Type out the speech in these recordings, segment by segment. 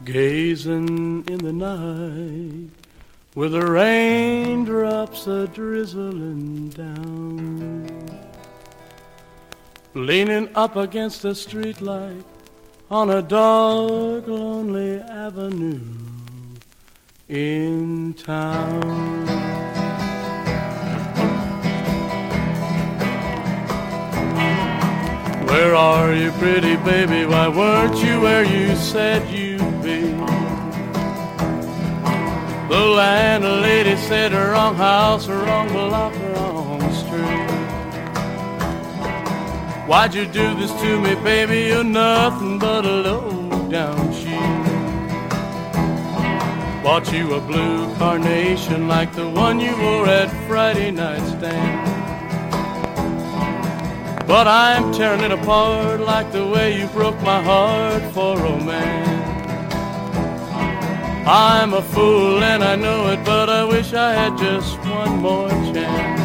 Gazing in the night with the raindrops a-drizzling down, leaning up against the streetlight on a dark, lonely avenue in town. Where are you, pretty baby? Why weren't you where you said you'd be? The landlady said wrong house, wrong block, wrong street. Why'd you do this to me, baby? You're nothing but a low-down cheat. Bought you a blue carnation like the one you wore at Friday night's dance. But I'm tearing it apart like the way you broke my heart for romance. I'm a fool and I know it, but I wish I had just one more chance.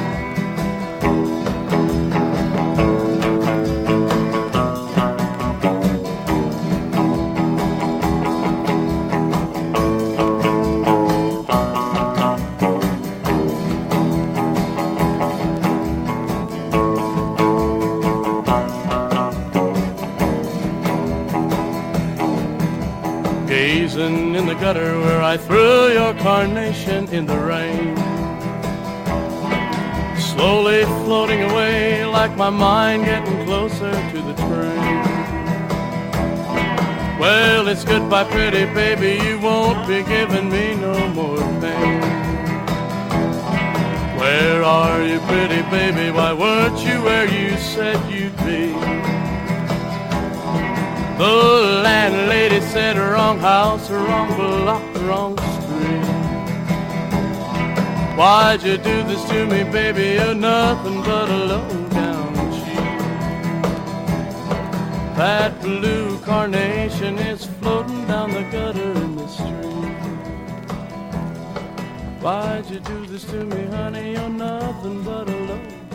Gazing in the gutter where I threw your carnation in the rain, slowly floating away like my mind getting closer to the train. Well, it's goodbye, pretty baby, you won't be giving me no more pain. Where are you, pretty baby? Why weren't you where you said you'd be? The landlady said wrong house, wrong block, wrong street. Why'd you do this to me, baby? You're nothing but a low-down cheat. That blue carnation is floating down the gutter in the street. Why'd you do this to me, honey? You're nothing but a low-down cheat.